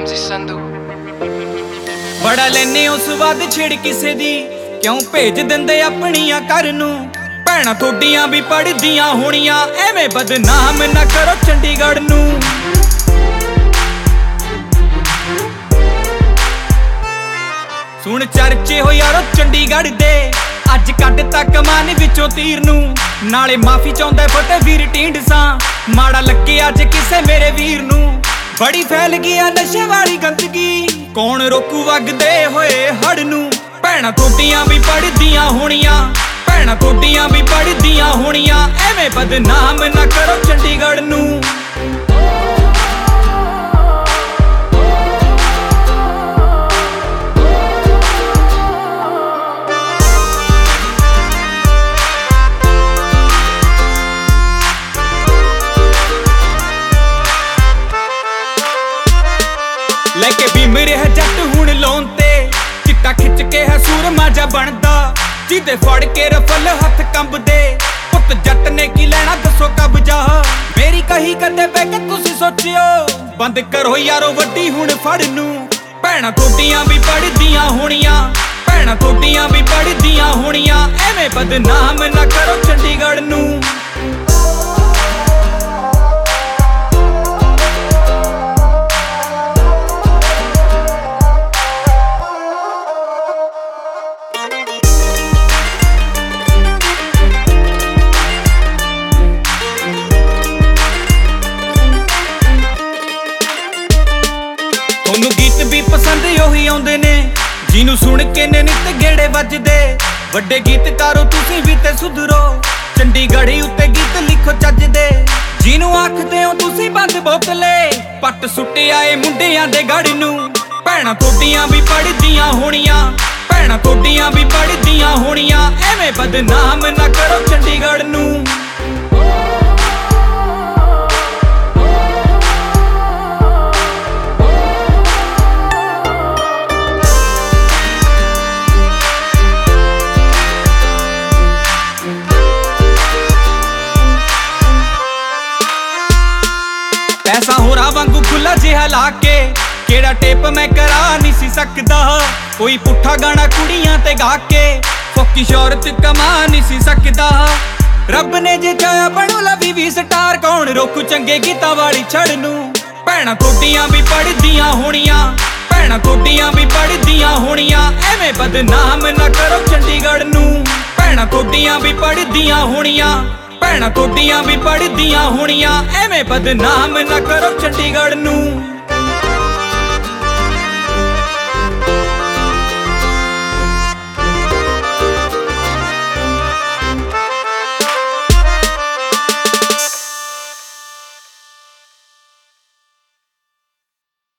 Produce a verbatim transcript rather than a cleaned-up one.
MC Sandhu बड़ा लेने उस बाद छिड़ किसे दी क्यों भेज दिंदे अपनियां घर नूं भैणां थोडियां भी पढ़दियां होणियां एवें बदनाम ना करो चंडीगढ़ नूं। सुन चर्चे हो यारो चंडीगढ़ दे अज कड्डता कमान विचों तीर नूं नाले माफी चाहुंदा फतेहवीर ढींडसा माड़ा लगे अज किसे मेरे वीर नूं। बड़ी फैल गई आ नशे वाली गंदगी कौन रोकू वगदे होए हड़ नूं भैणां थोडियां भी पढ़दियां होणियां भैणां थोडियां भी पढ़दियां होणियां एवें बदनाम ना करो चंडीगढ़ नूं। लेके भीम रिह जट हुण लोन ते चिट्टा खिच के है सूरमा जा बनदा जिदे फड़ के रफल हथ कंबदे पुत जट ने की लेना दसो कब जा मेरी कही कदे बह के तुसी सोचियो बंद करो यारो वड्डी हुण फड़ नूं भैणां थोडियां भी पढ़दियां होणियां भैणां थोडियां भी पढ़दियां होणियां एवें बदनाम ना करो चंडीगढ़ नूं। थोनू गीत भी पसंद ओही आउंदे ने जिन्नू सुन के ने नित गेड़े वजदे वड्डे गीतकारो तुसी भी ते सुधरो चंडीगढ़ी उत्ते गीत लिखो चजदे जिन्नू आखदे हो तुसी बंद बोतले पट सुट्टे आए मुंडियां दे गढ़ नूं भैणां थोडियां भी पढ़दियां होणियां भैणां थोडियां भी पढ़दियां होणियां एवें बदनाम ना करो चंडीगढ़ नूं। पैसा होरा वांगू खुला जिहा ला के केड़ा टेप मैं करा नहीं सी सकदा कोई पुट्ठा गाना कुड़ियां ते गा के फोकी शौहरत कमा नहीं सी सकदा रब ने जे चाया बनू लवी वी स्टार कौन रोकू चंगे गीतां वाली छड़ नूं भैणां थोडियां भी पढ़दियां होणियां भैणां थोडियां भी पढ़दियां होणियां एवें बदनाम ना करो चंडीगढ़ नूं भैणां थोडियां भी पढ़दियां होणियां भैणां थोडियां भी पढ़दियां होणियां एवें बदनाम ना करो चंडीगढ़ नूं।